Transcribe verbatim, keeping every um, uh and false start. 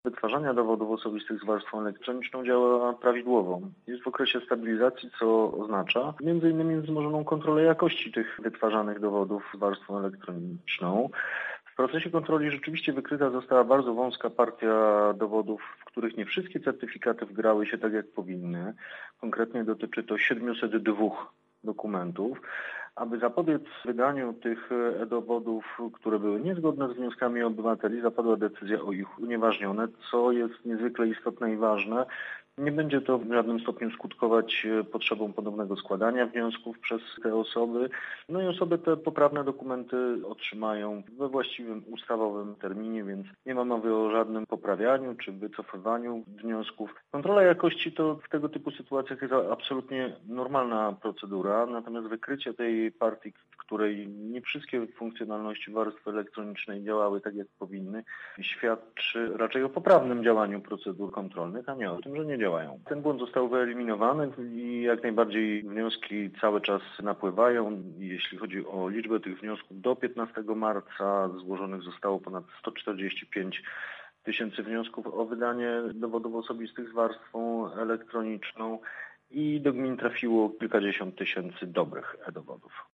wytwarzania dowodów osobistych z warstwą elektroniczną działa prawidłowo. Jest w okresie stabilizacji, co oznacza między innymi wzmożoną kontrolę jakości tych wytwarzanych dowodów z warstwą elektroniczną. W procesie kontroli rzeczywiście wykryta została bardzo wąska partia dowodów, w których nie wszystkie certyfikaty wgrały się tak, jak powinny. Konkretnie dotyczy to siedmiuset dwóch dokumentów. Aby zapobiec wydaniu tych e-dowodów, które były niezgodne z wnioskami obywateli, zapadła decyzja o ich unieważnione, co jest niezwykle istotne i ważne. Nie będzie to w żadnym stopniu skutkować potrzebą ponownego składania wniosków przez te osoby. No i osoby te poprawne dokumenty otrzymają we właściwym ustawowym terminie, więc nie ma mowy o żadnym poprawianiu czy wycofywaniu wniosków. Kontrola jakości to w tego typu sytuacjach jest absolutnie normalna procedura, natomiast wykrycie tej partii, w której nie wszystkie funkcjonalności warstwy elektronicznej działały tak, jak powinny, świadczy raczej o poprawnym działaniu procedur kontrolnych, a nie o tym, że nie działają. Ten błąd został wyeliminowany i jak najbardziej wnioski cały czas napływają. Jeśli chodzi o liczbę tych wniosków, do piętnastego marca złożonych zostało ponad sto czterdzieści pięć tysięcy wniosków o wydanie dowodów osobistych z warstwą elektroniczną i do gmin trafiło kilkadziesiąt tysięcy dobrych e-dowodów.